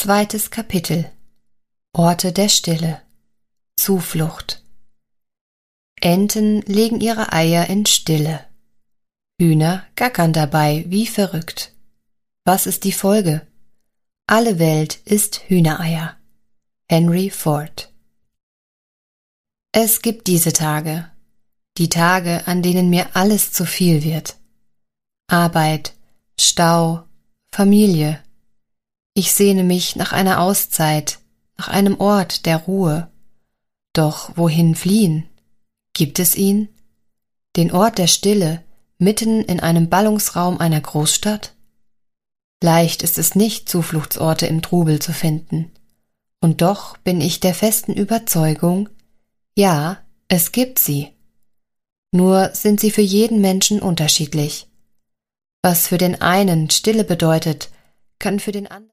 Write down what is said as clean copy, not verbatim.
Zweites Kapitel. Orte der Stille. Zuflucht. Enten legen ihre Eier in Stille. Hühner gackern dabei wie verrückt. Was ist die Folge? Alle Welt ist Hühnereier. Henry Ford. Es gibt diese Tage, die Tage, an denen mir alles zu viel wird. Arbeit, Stau, Familie. Ich sehne mich nach einer Auszeit, nach einem Ort der Ruhe. Doch wohin fliehen? Gibt es ihn? Den Ort der Stille, mitten in einem Ballungsraum einer Großstadt? Leicht ist es nicht, Zufluchtsorte im Trubel zu finden. Und doch bin ich der festen Überzeugung, ja, es gibt sie. Nur sind sie für jeden Menschen unterschiedlich. Was für den einen Stille bedeutet, kann für den anderen